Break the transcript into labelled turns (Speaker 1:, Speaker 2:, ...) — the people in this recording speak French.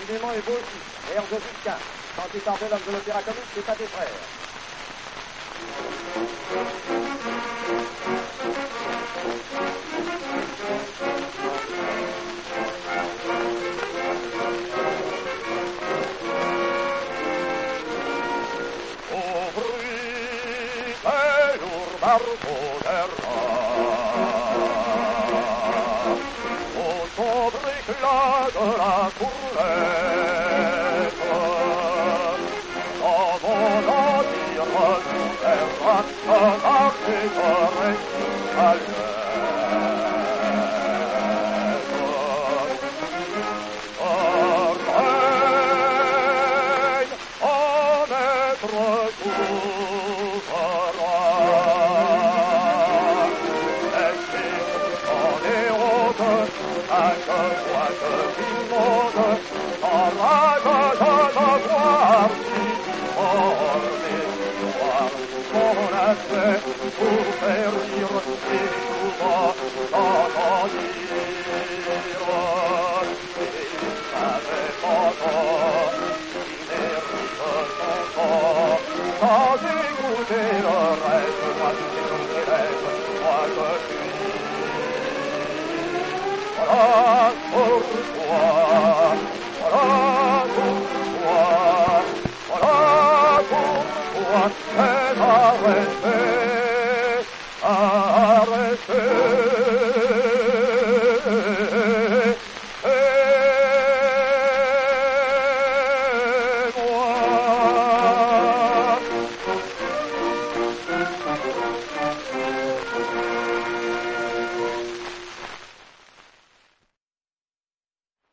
Speaker 1: Clément est beau aussi. Air de Jusquin. Chanté par l'homme de l'opéra comique, c'est pas des frères.
Speaker 2: Au bruit des lourds barbeaux au sombre éclat de la courlette, dans mon empire souverain, un architecte pour faire rire et souvent d'entendre il savait pas qu'il mérite son temps sans écouter le reste. Moi je suis son élève, moi je suis. Voilà pourquoi, voilà pourquoi, voilà pourquoi c'est arrêté, arrêté.